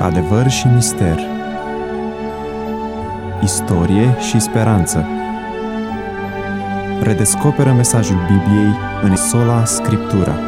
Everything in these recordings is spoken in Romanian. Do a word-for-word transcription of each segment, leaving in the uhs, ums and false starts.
Adevăr și mister, istorie și speranță. Redescoperă mesajul Bibliei în Sola Scriptura.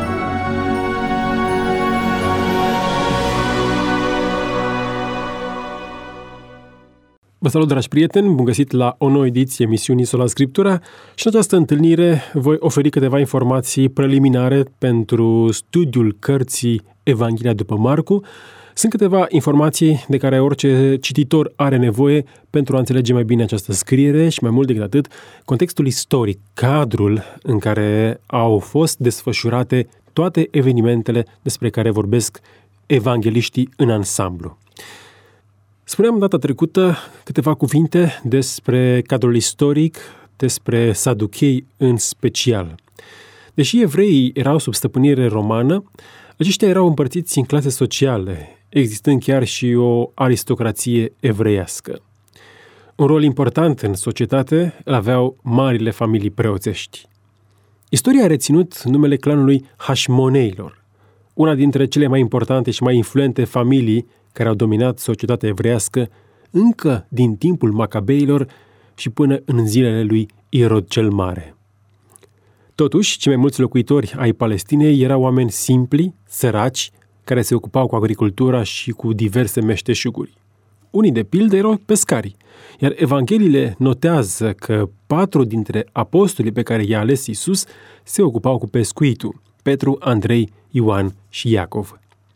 Vă salut, dragi prieteni, bun găsit la o nouă ediție emisiunii Sola Scriptura și în această întâlnire voi oferi câteva informații preliminare pentru studiul cărții Evanghelia după Marcu. Sunt câteva informații de care orice cititor are nevoie pentru a înțelege mai bine această scriere și mai mult decât atât, contextul istoric, cadrul în care au fost desfășurate toate evenimentele despre care vorbesc evangheliștii în ansamblu. Spuneam data trecută câteva cuvinte despre cadrul istoric, despre saduchei în special. Deși evreii erau sub stăpânire romană, aceștia erau împărțiți în clase sociale, existând chiar și o aristocrație evreiască. Un rol important în societate îl aveau marile familii preoțești. Istoria a reținut numele clanului Hașmoneilor, una dintre cele mai importante și mai influente familii care au dominat societatea evreiască încă din timpul Macabeilor și până în zilele lui Irod cel Mare. Totuși, cei mai mulți locuitori ai Palestinei erau oameni simpli, săraci, care se ocupau cu agricultura și cu diverse meșteșuguri. Unii, de pildă, erau pescari, iar evangheliile notează că patru dintre apostolii pe care i-a ales Iisus se ocupau cu pescuitul: Petru, Andrei, Ioan și Iacov.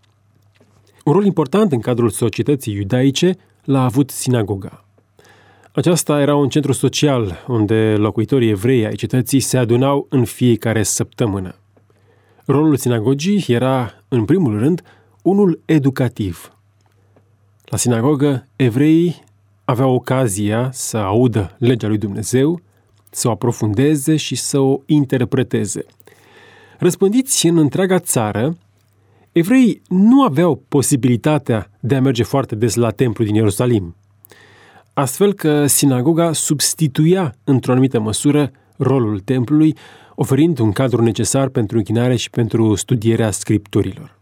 Un rol important în cadrul societății iudaice l-a avut sinagoga. Aceasta era un centru social unde locuitorii evrei ai cetății se adunau în fiecare săptămână. Rolul sinagogii era, în primul rând, unul educativ. La sinagogă, evreii aveau ocazia să audă legea lui Dumnezeu, să o aprofundeze și să o interpreteze. Răspândiți în întreaga țară, evreii nu aveau posibilitatea de a merge foarte des la templu din Ierusalim, astfel că sinagoga substituia într-o anumită măsură rolul templului, oferind un cadru necesar pentru închinare și pentru studierea scripturilor.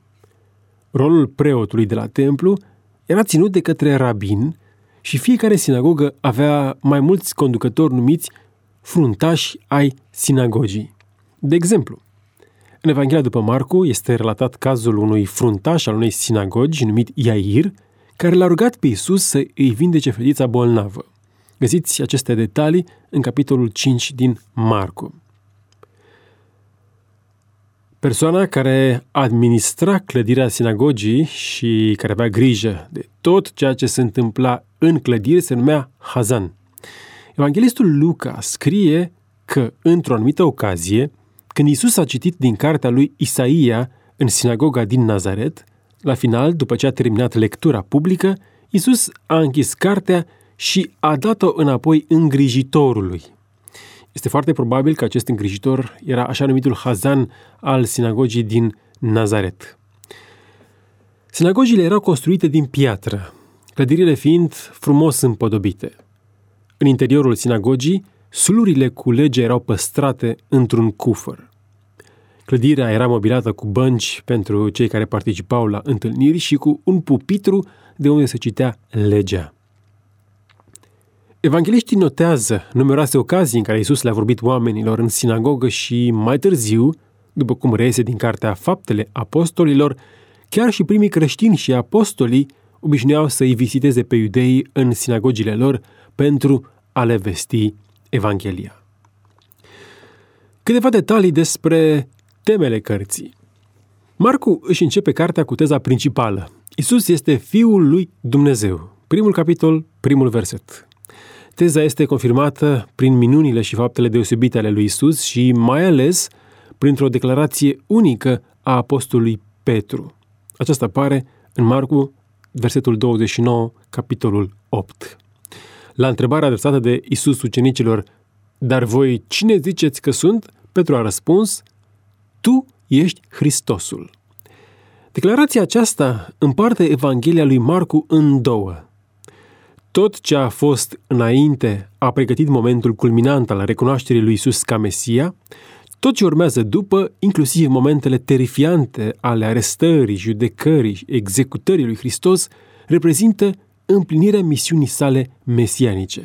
Rolul preotului de la templu era ținut de către rabin și fiecare sinagogă avea mai mulți conducători numiți fruntași ai sinagogii. De exemplu, în Evanghelia după Marcu este relatat cazul unui fruntaș al unei sinagogi numit Iair, care l-a rugat pe Iisus să îi vindece fetița bolnavă. Găsiți aceste detalii în capitolul cinci din Marcu. Persoana care administra clădirea sinagogii și care avea grijă de tot ceea ce se întâmpla în clădire se numea Hazan. Evanghelistul Luca scrie că, într-o anumită ocazie, când Iisus a citit din cartea lui Isaia în sinagoga din Nazaret, la final, după ce a terminat lectura publică, Iisus a închis cartea și a dat-o înapoi îngrijitorului. Este foarte probabil că acest îngrijitor era așa numitul Hazan al sinagogii din Nazaret. Sinagogile erau construite din piatră, clădirile fiind frumos împodobite. În interiorul sinagogii, sulurile cu lege erau păstrate într-un cufăr. Clădirea era mobilată cu bănci pentru cei care participau la întâlniri și cu un pupitru de unde se citea legea. Evangheliștii notează numeroase ocazii în care Iisus le-a vorbit oamenilor în sinagogă și mai târziu, după cum reiese din cartea Faptele Apostolilor, chiar și primii creștini și apostolii obișnuiau să-i viziteze pe iudeii în sinagogile lor pentru a le vesti Evanghelia. Câteva detalii despre temele cărții. Marcu își începe cartea cu teza principală: Iisus este Fiul lui Dumnezeu. Primul capitol, primul verset. Teza este confirmată prin minunile și faptele deosebite ale lui Iisus și mai ales printr-o declarație unică a apostolului Petru. Aceasta apare în Marcu, versetul douăzeci și nouă, capitolul opt. La întrebarea adresată de Iisus ucenicilor: dar voi cine ziceți că sunt? Petru a răspuns: Tu ești Hristosul. Declarația aceasta împarte Evanghelia lui Marcu în două. Tot ce a fost înainte a pregătit momentul culminant al recunoașterii lui Iisus ca Mesia, Tot ce urmează după, inclusiv momentele terifiante ale arestării, judecării și executării lui Hristos, reprezintă împlinirea misiunii sale mesianice.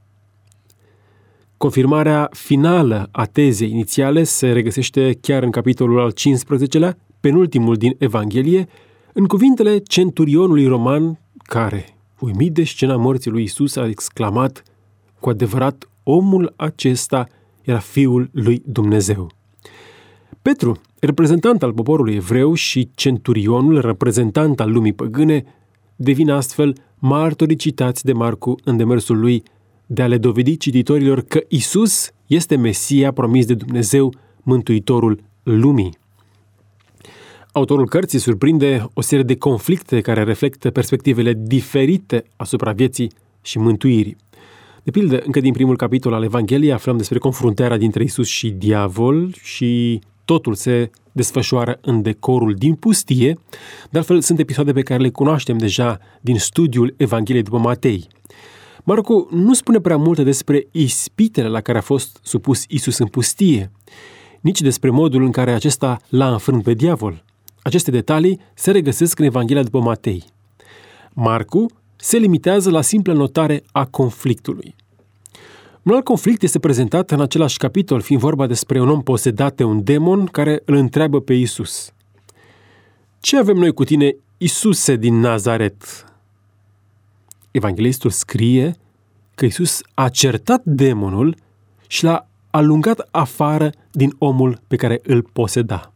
Confirmarea finală a tezei inițiale se regăsește chiar în capitolul al cincisprezecelea, penultimul din Evanghelie, în cuvintele centurionului roman care, uimit de scena morții lui Isus, a exclamat: cu adevărat, omul acesta era Fiul lui Dumnezeu. Petru, reprezentant al poporului evreu, și centurionul, reprezentant al lumii păgâne, devin astfel martorii citați de Marcu în demersul lui de a le dovedi cititorilor că Isus este Mesia promis de Dumnezeu, Mântuitorul lumii. Autorul cărții surprinde o serie de conflicte care reflectă perspectivele diferite asupra vieții și mântuirii. De pildă, încă din primul capitol al Evangheliei aflăm despre confruntarea dintre Isus și diavol și totul se desfășoară în decorul din pustie. De altfel, sunt episoade pe care le cunoaștem deja din studiul Evangheliei după Matei. Marcu nu spune prea multe despre ispitele la care a fost supus Isus în pustie, nici despre modul în care acesta l-a înfrânt pe diavol. Aceste detalii se regăsesc în Evanghelia după Matei. Marcu se limitează la simpla notare a conflictului. Un alt conflict este prezentat în același capitol, fiind vorba despre un om posedat de un demon care îl întreabă pe Isus: ce avem noi cu tine, Isuse din Nazaret? Evanghelistul scrie că Isus a certat demonul și l-a alungat afară din omul pe care îl poseda.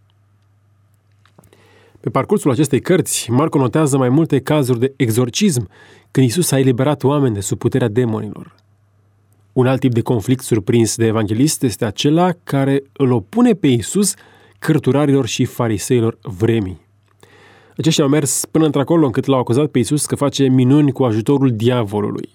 Pe parcursul acestei cărți, Marcu notează mai multe cazuri de exorcism, când Isus a eliberat oameni de sub puterea demonilor. Un alt tip de conflict surprins de evanghelist este acela care îl opune pe Isus cărturarilor și fariseilor vremii. Aceștia au mers până într-acolo încât l-au acuzat pe Isus că face minuni cu ajutorul diavolului.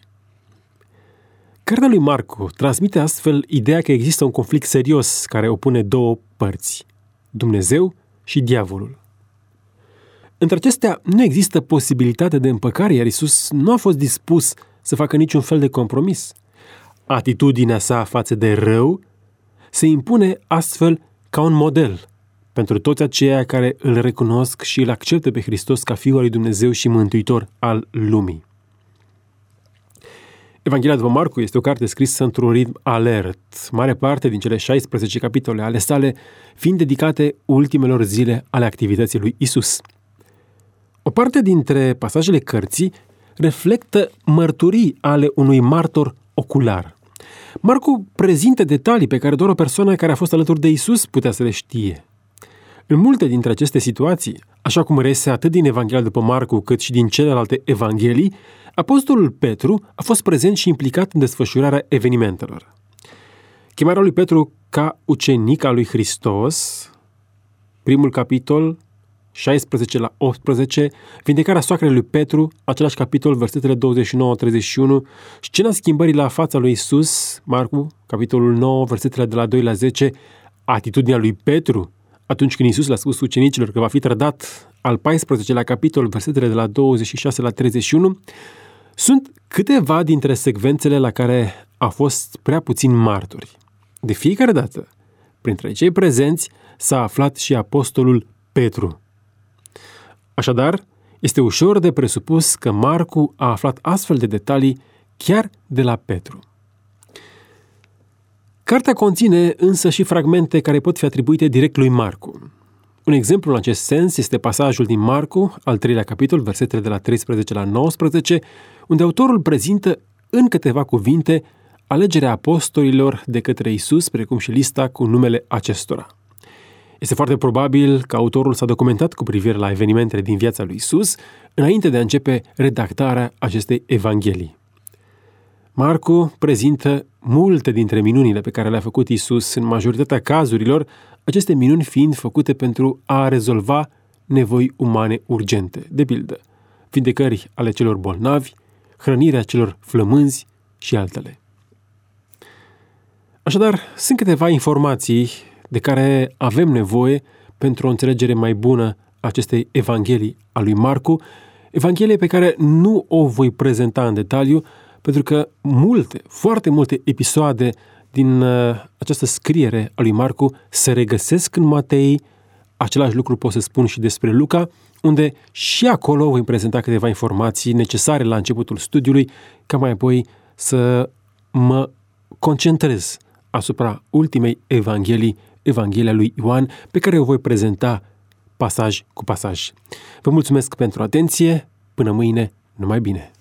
Cartea lui Marcu transmite astfel ideea că există un conflict serios care opune două părți: Dumnezeu și diavolul. Între acestea nu există posibilitate de împăcare, iar Isus nu a fost dispus să facă niciun fel de compromis. Atitudinea sa față de rău se impune astfel ca un model pentru toți aceia care îl recunosc și îl acceptă pe Hristos ca Fiul al lui Dumnezeu și Mântuitor al lumii. Evanghelia după Marcu este o carte scrisă într-un ritm alert, mare parte din cele șaisprezece capitole ale sale fiind dedicate ultimelor zile ale activității lui Isus. O parte dintre pasajele cărții reflectă mărturii ale unui martor ocular. Marcu prezintă detalii pe care doar o persoană care a fost alături de Isus putea să le știe. În multe dintre aceste situații, așa cum reiese atât din Evanghelia după Marcu cât și din celelalte evanghelii, apostolul Petru a fost prezent și implicat în desfășurarea evenimentelor. Chemarea lui Petru ca ucenic al lui Hristos, primul capitol, șaisprezece la optsprezece, vindecarea soacrei lui Petru, același capitol, versetele douăzeci și nouă treizeci și unu, scena schimbării la fața lui Isus, Marcu, capitolul nouă, versetele de la doi la zece, atitudinea lui Petru atunci când Isus le-a spus ucenicilor că va fi trădat, al paisprezecelea capitol, versetele de la douăzeci și șase la treizeci și unu, sunt câteva dintre secvențele la care a fost prea puțini martori. De fiecare dată, printre cei prezenți, s-a aflat și apostolul Petru. Așadar, este ușor de presupus că Marcu a aflat astfel de detalii chiar de la Petru. Cartea conține însă și fragmente care pot fi atribuite direct lui Marcu. Un exemplu în acest sens este pasajul din Marcu, al treilea capitol, versetele de la treisprezece la nouăsprezece, unde autorul prezintă în câteva cuvinte alegerea apostolilor de către Isus, precum și lista cu numele acestora. Este foarte probabil că autorul s-a documentat cu privire la evenimentele din viața lui Isus înainte de a începe redactarea acestei evanghelii. Marcu prezintă multe dintre minunile pe care le-a făcut Isus, în majoritatea cazurilor, aceste minuni fiind făcute pentru a rezolva nevoi umane urgente, de pildă, vindecări ale celor bolnavi, hrănirea celor flămânzi și altele. Așadar, sunt câteva informații de care avem nevoie pentru o înțelegere mai bună a acestei evanghelii a lui Marcu, evanghelie pe care nu o voi prezenta în detaliu, pentru că multe, foarte multe episoade din această scriere a lui Marcu se regăsesc în Matei. Același lucru pot să spun și despre Luca, unde și acolo voi prezenta câteva informații necesare la începutul studiului, ca mai apoi să mă concentrez asupra ultimei evanghelii, Evanghelia lui Ioan, pe care o voi prezenta pasaj cu pasaj. Vă mulțumesc pentru atenție, până mâine, numai bine!